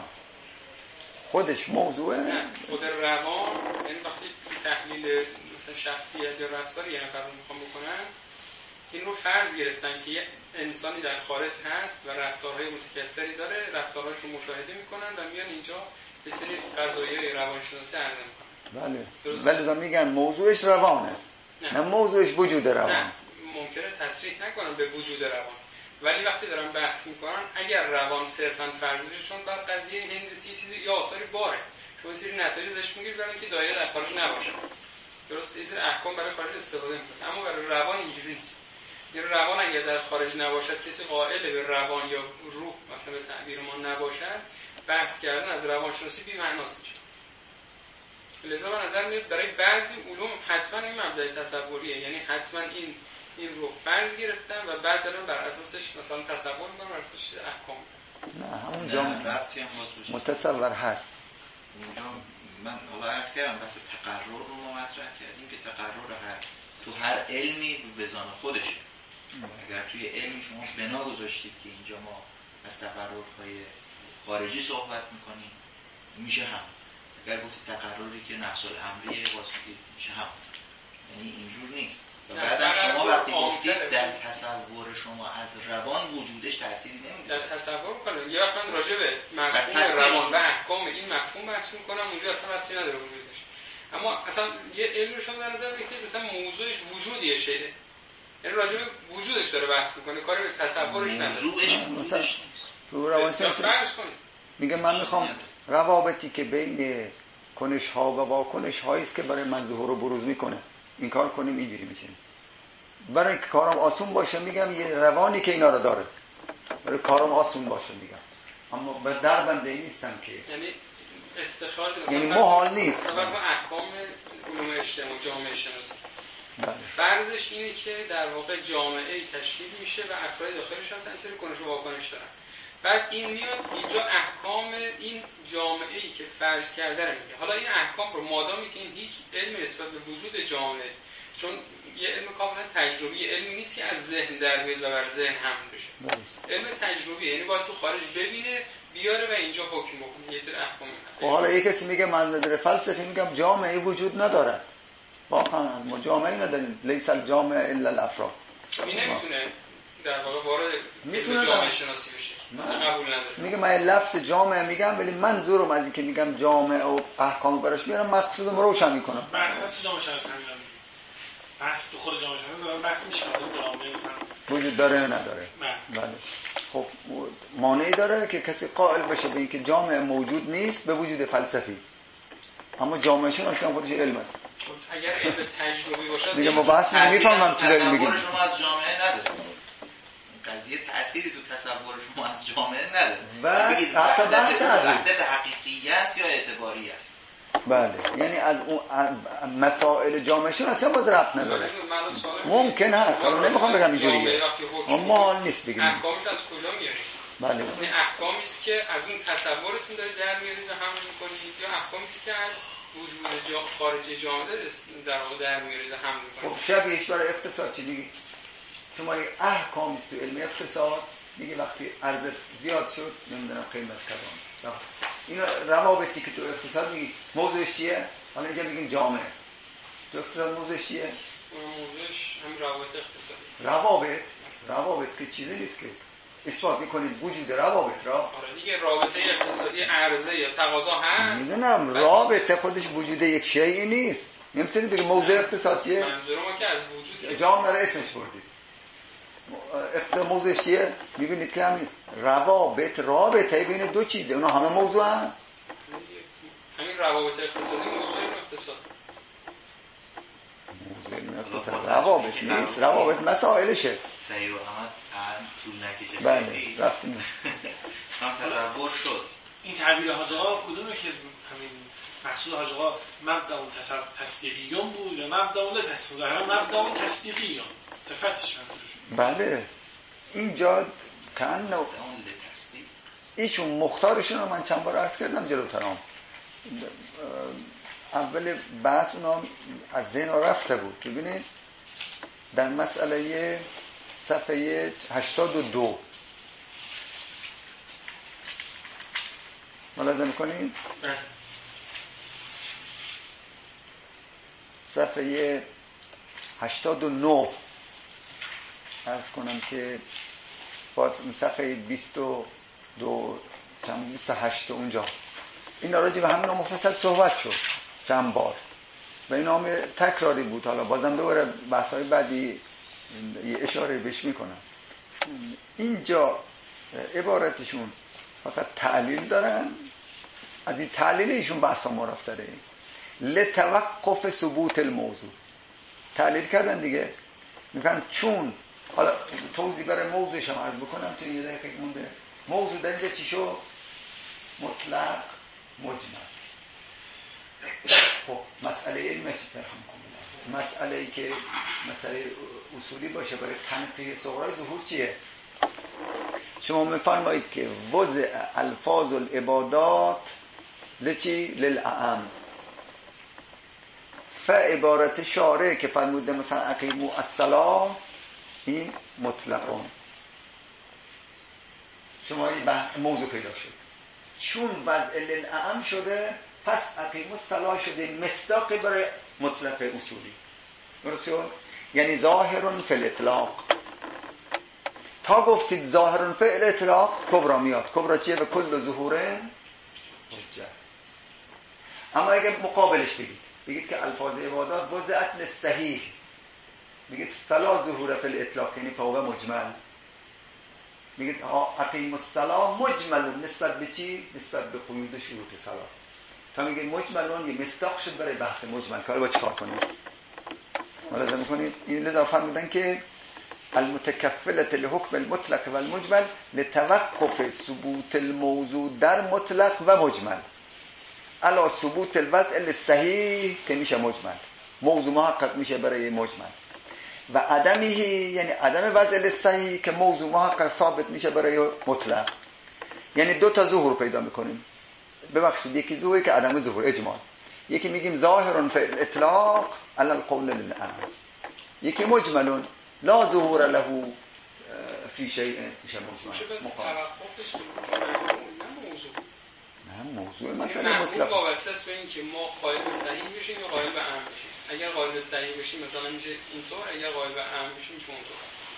خودش موضوعه. نه خود روان، یعنی وقتی تحلیل مثلا شخصیت یا رفتار یه نفر رو میخوام بکنن این رو فرض گرفتن که یه انسانی در خارج هست و رفتارهای متکثری داره، رفتارهاش رو مشاهده میکنن و میان اینجا به سری قضایای روانشناسی عرضه میکنن. بله ولی دا میگن موضوعش روانه، نه, نه موضوعش وجود روان. نه ممکنه تصریح نکنن به وجود روان، ولی وقتی دارن بحث میکنن اگر روان صرفا فرض بشه، چون بعد قضیه هندسی چیزی یا آثاری باره شما سری نتایج داشت میگید برای اینکه دایره در خارج نباشه، درست این سری احکام برای خارج استفاده میکنه، اما برای روان اینجوری نیست. یعنی روان اگر در خارج نباشد، کسی قائل به روان یا روح مثلا به تعبیر ما نباشد، بحث کردن از روانشناسی بی معناست میشه. لذا به نظر میاد برای بعضی علوم حتما این مبدأ تصوریه، یعنی حتما این این رو فرض گرفتن و بعد دارن بر اساسش مثلا تصور میکنن، بر اساسش احکام. نه همونجا ربطی هم باز متصور هست. اونجا من حالا عرض کردم بحث تقرر رو ما مطرح کردیم که تقرر هر تو هر علمی به بزان خودشه. اگر توی علمی شما بنا گذاشتید که اینجا ما از تقررهای خارجی صحبت میکنیم میشه هم، اگر گفتید تقرری که نفس الامریه باز میشه هم، یعنی اینجور نیست. و بعدم شما وقتی گفتید در تصور شما از روان وجودش تأثیری نمیگذاره. در تصور کنید یا من راجع به مفهوم روان و احکام این مفهوم بحث میکنم، اونجا اصلا ربطی نداره وجودش. اما اصلا یه علم شما در نظر بگیرید مثلا موضوعش وجودیه شده، یعنی راجع به وجودش داره بحث میکنه، کاری به تصورش نداره. موضوعش وجودش نیست. تو روانشناسی میگه من میخوام روابطی که بین کنش ها و واکنش هایی است که برای من ظهور رو بروز میکنه این کار کنیم اینجوری میشه. برای اینکه کارم آسون باشه میگم یه روانی که اینا رو داره، برای کارم آسون باشه میگم، اما به در بنده این نیستم که یعنی استخراج یعنی محال نیست. مثلا احکام علوم اجتماع جامعه شناسی فرضش اینه که در واقع جامعه تشکیل میشه و افراد داخلش هستن سری کنش و واکنش دارن. بعد این میاد اینجا احکام این جامعه‌ای که فرض کرده رو میگه. حالا این احکام رو مادامی که این هیچ علم نسبت به وجود جامعه، چون یه علم کاملا تجربی، علمی نیست که از ذهن در بیاد و بر ذهن حمل بشه. علم تجربی، یعنی باید تو خارج ببینه بیاره و اینجا حکم بکنه. یه سری احکام هست. حالا یه کسی میگه من نظر فلسفی میگم جامعه وجود نداره. واقعا ما جامعه نداریم. لیس الجامع الا الافراد. این نمیتونه در واقع وارد میتونه جامعه شناسی بشه. قبول نداره. میگه من لفظ جامعه میگم ولی منظورم از اینکه میگم جامعه و احکام براش میارم مقصودم روشن میکنم. بحث تو جامعه شناسی میگم. بحث تو خود جامعه شناسی دارم بحث میشه که جامعه مثلا وجود داره یا نداره. بله. خب مانعی داره که کسی قائل بشه به اینکه جامعه موجود نیست به وجود فلسفی. اما جامعه شناسی هم خودش علم است. اگر علم تجربی باشه میگم ما بحث نمیفهمم چی داری میگی. تصور شما از جامعه نداره. قضیه تأثیری تو تصور شما از جامعه نداره. و حتی بحث وحدت حقیقی است یا اعتباری است. بله، یعنی از اون مسائل جامعه شناسی هم باز ربط نداره. ممکن هست، حالا نمیخوام بگم اینجوریه. اما حال نیست بگیم. احکامش از کجا میارید؟ بله. این احکامی است که از اون تصورتون دارید در میارید و حمل میکنید یا احکامی است که از وجود جا خارج جامعه در واقع در میارید و حمل میکنید؟ خب شبیهش برای اقتصاد چی دیگه؟ شما یه احکامی است تو علم اقتصاد میگه وقتی ارز زیاد شد نمیدونم قیمت کدام. اینا روابطی که تو اقتصاد میگی موضوعش چیه؟ حالا اینجا میگیم جامعه. تو اقتصاد موضوعش چیه؟ موضوعش هم روابط اقتصادی. روابط روابط که چیزی نیست که اثبات میکنید وجود روابط را. آره دیگه رابطه اقتصادی عرضه یا تقاضا هست. میدونم رابطه خودش وجود یک شیئی نیست. نمیتونید بگید موضوع اقتصاد چیه؟ منظور ما که از وجود جامعه را اسمش بردید. اقتصاد موضوعش چیه؟ میبینید که همین روابط رابطه بین دو چیزه اونا همه موضوع هم همین روابط اقتصادی موضوع اقتصاد موضوع اقتصاد روابط نیست، روابط مسائلشه. سعی و احمد طول نکشه. بله رفتیم هم تصور شد. این تعبیر حاج آقا کدومه که همین محصول حاج آقا مبدأ تصور تصدیقیون بود یا مبدأ تصدیق مبدأ تصدیقیون صفتش بله اینجا کن ایشون مختارشون رو من چند بار عرض کردم جلوترام. اول بحث اونا از ذهن رفته بود. ببینید در مسئله صفحه هشتاد و دو ملاحظه میکنید صفحه هشتاد و نه عرض کنم که باز صفحه بیست و دو چند بیست و هشت اونجا این راجع به همین مفصل صحبت شد چند بار و این نام تکراری بود. حالا بازم دوباره بحث‌های بعدی یه اشاره بهش میکنم. اینجا عبارتشون فقط تعلیل دارن. از این تعلیل ایشون بحثا مرافع سره لتوقف ثبوت الموضوع تعلیل کردن دیگه. میگن چون حالا توضیح برای موضوعش هم عرض بکنم چون یه دقیقه مونده. موضوع در اینجا چی شد؟ مطلق مجمل. خب مسئله علمش تفهم کنم. مسئله ای که مسئله اصولی باشه برای تنقیح صغرای ظهور چیه؟ شما میفرمایید که وضع الفاظ العبادات لچی للعام فعبارت شارع که فرموده مثلا اقیموا الصلاة این مطلقا شما این موضوع پیدا شد چون وضع للعام شده پس اقیموا الصلاة شده مصداق برای مطلق اصولی. درسته؟ یعنی ظاهر فی الاطلاق. تا گفتید ظاهر فی الاطلاق کبرا میاد. کبرا چیه؟ به کل ظهوره حجت. اما اگه مقابلش بگید بگید که الفاظ عبادات وضعت للصحیح بگید فلا ظهور فی الاطلاق یعنی فوق مجمل. بگید اقیموا الصلاة مجمل نسبت به چی؟ نسبت به قیود شروط صلاة. تا میگه مجملون یه مصداق شد برای بحث مجمل. کار با چیکار کنید؟ ملاحظه میکنید این لذا فرمودن که المتکفلة لحکم المطلق و المجمل لتوقف ثبوت الموضوع در مطلق و مجمل علا ثبوت الوضع للصحیح که میشه مجمل. موضوع محقق میشه برای مجمل. و عدمی یعنی عدم وضع صحیح که موضوع محقق ثابت میشه برای مطلق. یعنی دو تا ظهور پیدا میکنیم. ببخشید یکی ظهوری که عدم ظهور اجمال، یکی میگیم ظاهر فی الاطلاق علی القول للعام، یکی مجمل لا ظهور له فی شیء میشه مجمل مقام. نه موضوع مثلا مطلق وابسته است به اینکه ما قائل به صحیح بشیم یا قائل به عام بشیم. اگر قائل به صحیح بشیم مثلا میشه اینطور، اگر قائل به عام بشیم میشه اونطور.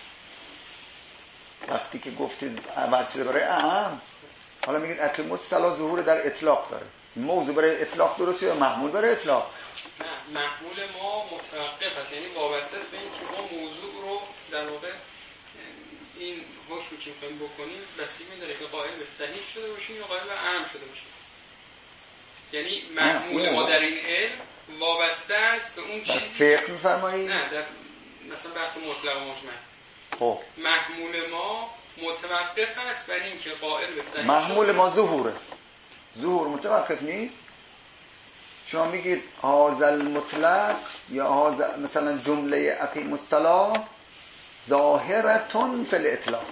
وقتی که گفتید عوض شده برای عام، حالا میگید اقیم الصلاة ظهور در اطلاق داره، موضوع برای اطلاق درسته یا محمول برای اطلاق؟ نه، محمول ما متوقف است، یعنی وابسته است به اینکه ما موضوع رو در واقع این حکمی که می‌خوایم بکنیم بستگی داره که قائل به صحیح شده باشیم یا قائل به عام شده باشیم. یعنی محمول ما در این علم وابسته است به اون چیزی فقه می‌فرمایید؟ نه، در مثلا بحث مطلق و مجمل. خب محمول ما متوقف است بر این که قائل به صحیح. محمول ما ظهوره. ظهور متوقف نیست. شما میگید هذا المطلق یا هذا مثلا جمله اقیم الصلاة ظاهرتون فی الاطلاق،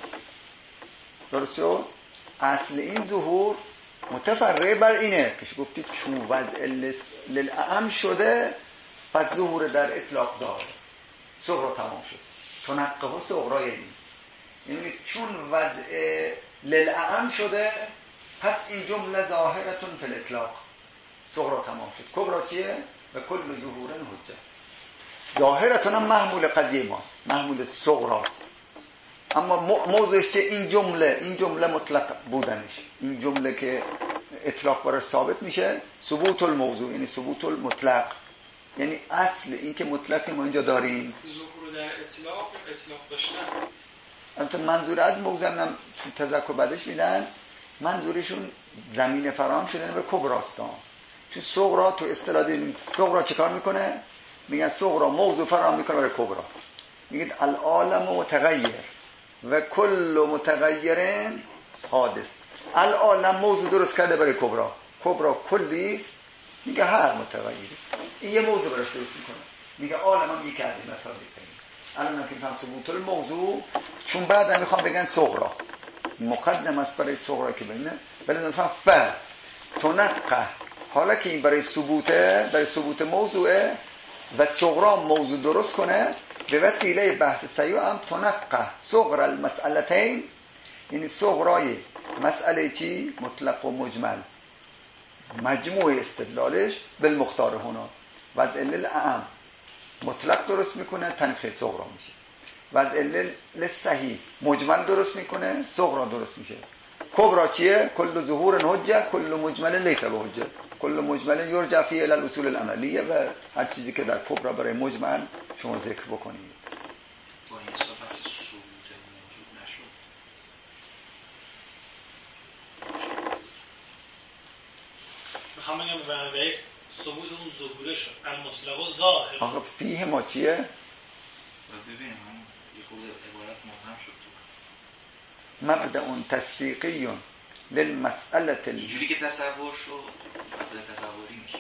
درسته؟ اصل این ظهور متفرع بر اینه که گفتید چون وضع للعام شده پس ظهور در اطلاق داره، صغرا تمام شد. تنقه صغرای این یعنی چون وضع للعام شده پس این جمله ظاهرتون فی الاطلاق، صغرا تمام شد. کبرا چیه؟ و کل ظهور حجه. ظاهرتون هم محمول قضیه ماست، محمول صغراست. اما موضوعش که این جمله این جمله مطلق بودنش، این جمله که اطلاق برای ثابت میشه، ثبوت الموضوع یعنی ثبوت المطلق، یعنی اصل این که مطلقی ما اینجا داریم. ظهور در اطلاق اطلاق داشتن. البته منظور از موضوع هم تذکر بعدش میدن، منظورشون زمین فراهم شدن به کبراستان. چون صغرا تو اصطلاح دین صغرا چیکار میکنه؟ میگن صغرا موضوع فراهم میکنه برای کبرا. میگید العالم متغیر و کل متغیر حادث. العالم موضوع درست کرده برای کبرا، کبرا کلی است، میگه هر متغیری این یه موضوع براش درست میکنه، میگه عالم هم یک از این مثال میکنه. الان که فهم ثبوت الموضوع، چون بعد هم میخوام بگن صغرا مقدم است برای صغرا که بینه، ولی نفهم ف تنقه، حالا که این برای ثبوته، برای ثبوت موضوعه و صغرا موضوع درست کنه، به وسیله بحث سیو هم تنقه صغر المسئلتین، یعنی صغرای مسئله چی؟ مطلق و مجمل، مجموع استدلالش بالمختار هنا و از علل اعم مطلق درست میکنه، تنقیه صغرا میشه. و از علل صحیح مجمل درست میکنه، صغرا درست میشه. کبرا چیه؟ کل ظهور حجه، کل مجمل لیس به حجه، کل مجمل یرجع فیه الی الاصول العملیه، و هر چیزی که در کبرا برای مجمل شما ذکر بکنید. با این صفت ثبوت موجود نشد. میخوام بگم به یک ثبوت اون ظهوره شد المطلق و ظاهر. آخه فیه ما چیه؟ ببینیم هم یه خود عبارت مهم شد تو مبدأ تصدیقی للمسئله اینجوری که تصور شد مبدأ تصوری میشه.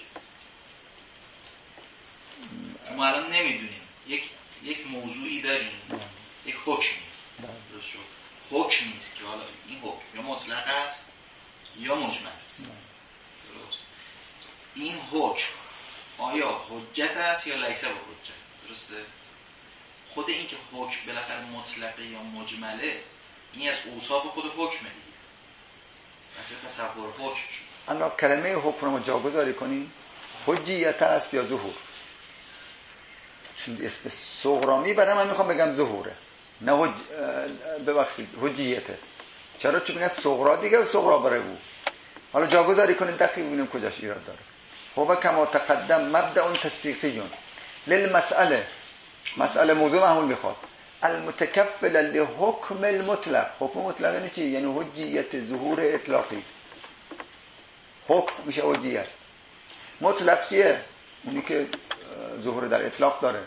ما الان نمیدونیم یک یک موضوعی داریم، یک حکمی درست شد، حکم نیست که حالا این حکم یا مطلق است یا مجمل است، درست. این حکم آیا حجت است یا لیس به حجت، درسته. خود این که حکم بالاخره مطلقه یا مجمله، این از اوصاف خود حکمه دیگه، از تصور حکم شد. الان کلمه حکم رو جاگذاری کنیم، حجیت است یا ظهور؟ چون اسم صغرا میبرم، من میخوام بگم ظهوره، نه حج... ببخشید حجیته. چرا؟ چون میگن صغرا دیگه و صغرا برای او. حالا جاگذاری کنیم دقیق ببینیم کجاش ایراد داره. هو کما تقدم مبدأ تصدیقی للمسئله، مسئله موضوع محمول میخواد، المتکفل لحکم المطلق. حکم مطلق یعنی چی؟ یعنی حجیت ظهور اطلاقی. حکم میشه حجیت. مطلق چیه؟ اونی که ظهور در اطلاق داره.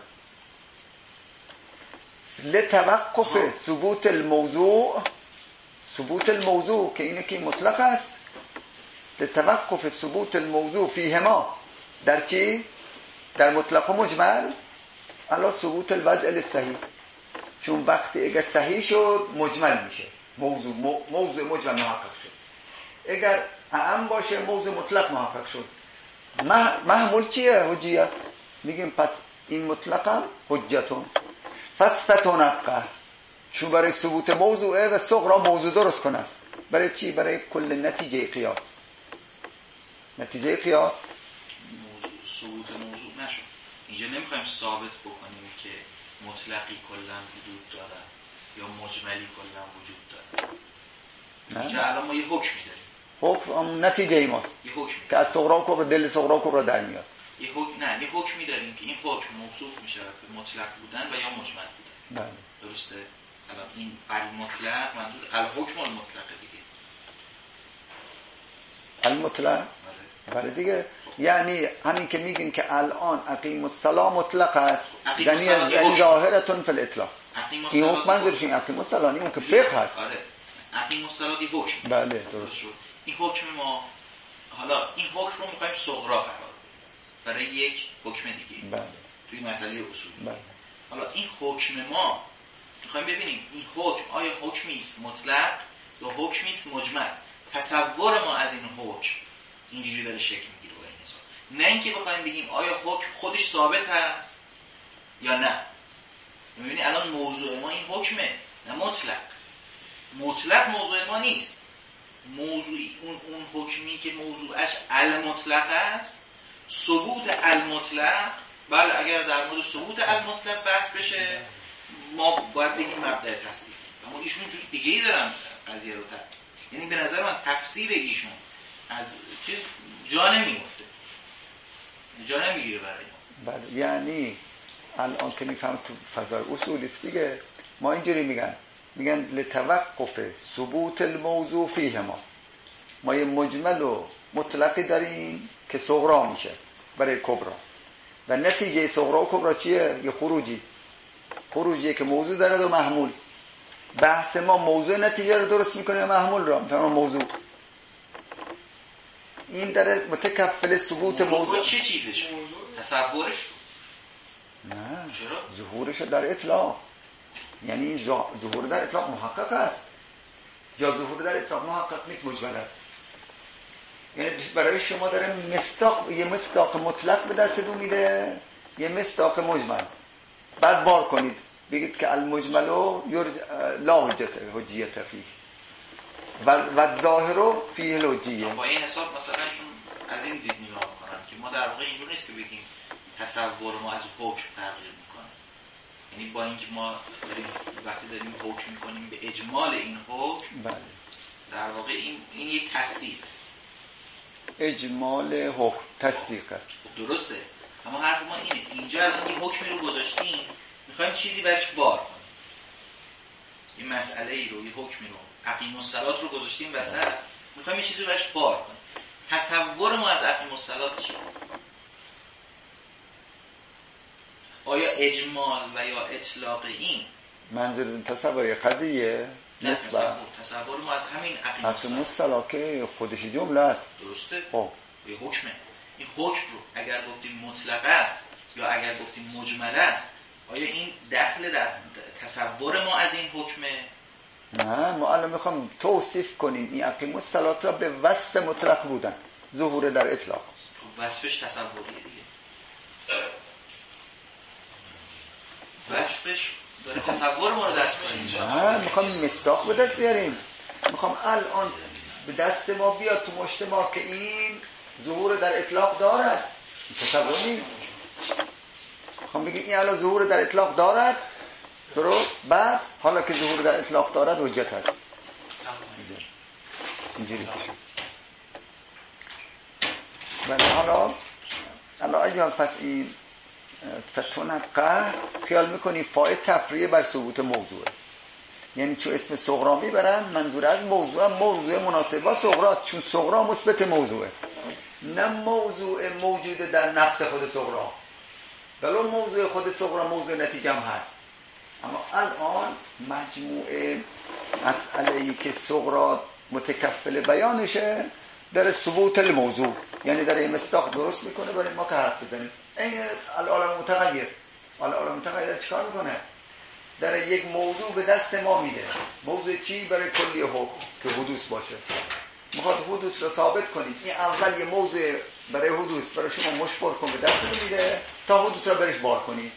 لتوقف ثبوت الموضوع، ثبوت الموضوع که اینه که مطلق است، لتوقف ثبوت الموضوع فیهما، در چی؟ در مطلق و مجمل علا ثبوت الوضع الصحیح، چون وقتی اگر صحیح شد مجمل میشه، موضوع موضوع مجمل محقق شد. اگر اعم باشه موضوع مطلق محقق شد. محمول چیه؟ حجیت. میگیم پس این مطلق هم حجتون. پس فتنقه، چون برای ثبوت موضوعه و صغرا موضوع درست کنه. برای چی؟ برای کل نتیجه قیاس. نتیجه قیاس موضوع ثبوت موضوع نشد. اینجا نمیخوایم ثابت بکنیم که مطلقی کلا وجود داره یا مجملی کلا وجود داره. اینجا الان ما یه حکمی داریم. حکم نتیجه ای ماست. یه حکمی که از صغرا کبرا دل صغرا کبرا در میاد. یه حکم نه، یه حکمی داریم که این حکم موصوف میشه به مطلق بودن و یا مجمل بودن. بله. درسته؟ الان این المطلق منظور الحکم المطلق دیگه. المطلق؟ بله دیگه. یعنی همین که میگین که الان اقیم الصلاة مطلق است، یعنی یعنی ظاهرتون فی الاطلاق. این حکم منظورش این اقیم الصلاة، اون که فقه هست. آره. اقیم الصلاة دی حکم. بله درست شد. این حکم ما حالا این حکم رو می‌خوایم صغرا قرار بدیم برای یک حکم دیگه. بله. توی مسئله اصولی. بله. حالا این حکم ما می‌خوایم ببینیم این حکم آیا حکمی است مطلق یا حکمی است مجمل. تصور ما از این حکم اینجوری داره شکل میگیره با این حساب. نه اینکه بخوایم بگیم آیا حکم خودش ثابت هست یا نه. می‌بینی الان موضوع ما این حکمه، نه مطلق. مطلق موضوع ما نیست. موضوعی اون اون حکمی که موضوعش المطلق است، ثبوت المطلق. بله اگر در مورد ثبوت المطلق بحث بشه ما باید بگیم مبدأ تصدیق. اما ایشون جور دیگه ای دارن قضیه رو تفسیر. یعنی به نظر من تفسیر ایشون از چیز جا نمیفته، جا نمیگیره برای ما. بله یعنی الان که میفهم تو فضای اصولیست دیگه ما اینجوری میگن میگن لتوقف ثبوت الموضوع فیه ما ما یه مجمل و مطلقی داریم که صغرا میشه برای کبرا و نتیجه صغرا و کبرا چیه؟ یه خروجی خروجیه که موضوع داره و محمول. بحث ما موضوع نتیجه رو درست میکنه محمول رو مثلا موضوع این داره متکفل ثبوت موضوع. موضوع چه چیزش؟ تصورش؟ نه چرا؟ ظهورش در اطلاق. یعنی ظهور در اطلاق محقق است یا ظهور در اطلاق محقق نیست مجمل است. یعنی برای شما داره مصداق یه مصداق مطلق به دستتون میده یه مصداق مجمل. بعد بار کنید بگید که المجمل لا حجت حجیت فیه و و ظاهر فیه الحجیه. با این حساب مثلا از این دید نگاه میکنن که ما در واقع اینجور نیست که بگیم تصور ما از حکم تغییر میکنه. یعنی با اینکه ما داریم وقتی داریم حکم میکنیم به اجمال این حکم بله. در واقع این این یک تصدیق اجمال حکم تصدیق است. درسته. اما حرف ما اینه اینجا الان این حکمی رو گذاشتیم میخوایم چیزی برش بار کنیم. این مسئله ای رو یه حکمی رو اقیم الصلاة رو گذاشتیم وسط میخوایم یه چیزی رو برش بار کنیم. تصور ما از اقیم الصلاة چیه؟ آیا اجمال و یا اطلاق این منظور تصور قضیه نسبت تصور ما از همین اقیم الصلاة که خودش جمله است. درسته؟ خب یه حکمه. این حکم رو اگر گفتیم مطلق است یا اگر گفتیم مجمل است آیا این دخل در تصور ما از این حکمه؟ نه ما الان میخوام توصیف کنیم این اقیم الصلاة را به وصف مطلق بودن ظهور در اطلاق. وصفش تصوریه دیگه. وصفش داره تصور ما رو دست کنیم. نه میخوام مصداق به دست بیاریم. میخوام الان به دست ما بیاد تو مشت ما که این ظهور در اطلاق دارد. تصور نیست. میخوام بگیم این الان ظهور در اطلاق دارد درست. بعد حالا که ظهور در اطلاق دارد حجت هست. اینجوری ولی حالا حالا اجال پس این فتنقه خیال میکنی فاعل تفریع بر ثبوت موضوعه. یعنی چون اسم صغرا میبرن منظور از موضوع موضوع مناسب با صغراست چون صغرا مثبت موضوعه نه موضوع موجود در نفس خود صغرا. ولو موضوع خود صغرا موضوع نتیجه هم هست اما الان مجموعه مسئله‌ای که صغرا متکفل بیانشه در ثبوت الموضوع، یعنی در این مصداق درست میکنه برای ما که حرف بزنیم. این العالم متغیر، العالم متغیر چیکار میکنه؟ در یک موضوع به دست ما میده. موضوع چی؟ برای کلی حکم که حدوث باشه. میخواد حدوث رو ثابت کنید، این اول یه موضوع برای حدوث برای شما مشبر کن به دست میده تا حدوث رو برش بار کنید.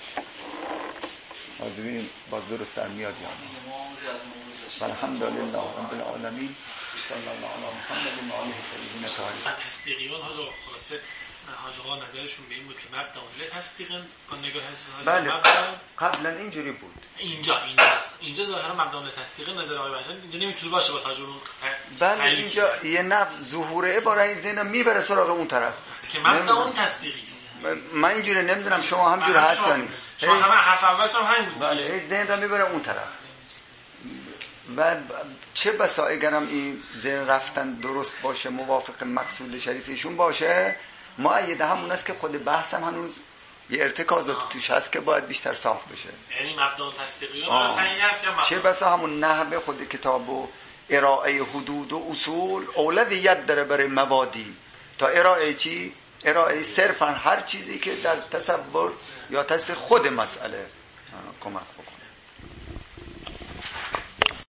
باز ببینیم باز درست در میاد یا نه. الحمدلله رب العالمین، صلی الله علی محمد و آله الطاهرین الطاهرین. تصدیقیان ها خلاصه حاج آقا نظرشون به این بود که مبدا اون تصدیقن با نگاه از بله قبلا اینجوری بود. اینجا اینجاست اینجا ظاهرا مبدا اون تصدیق نظر آقای بهجت اینجا نمیتونه باشه با توجه به بله اینجا یه نفس ظهور عباره این ذهن میبره سراغ اون طرف که مبدا اون تصدیقی. من اینجوری نمیدونم شما همجوری هست یعنی شما همه حرف اولتون همین بود. بله ذهن رو میبره اون طرف. بعد چه بسا اگرم این ذهن رفتن درست باشه موافق مقصود شریفیشون باشه، مؤید همون است که خود بحث هم هنوز یه ارتکازات توش هست که باید بیشتر صاف بشه. یعنی مبدا تصدیقی صحیح است یا چه بسا همون نحوه خود کتاب و ارائه حدود و اصول اولویت داره برای مبادی تا ارائه چی؟ ارائه صرفا هر چیزی که در تصور یا تصدیق خود مسئله کمک بکنه.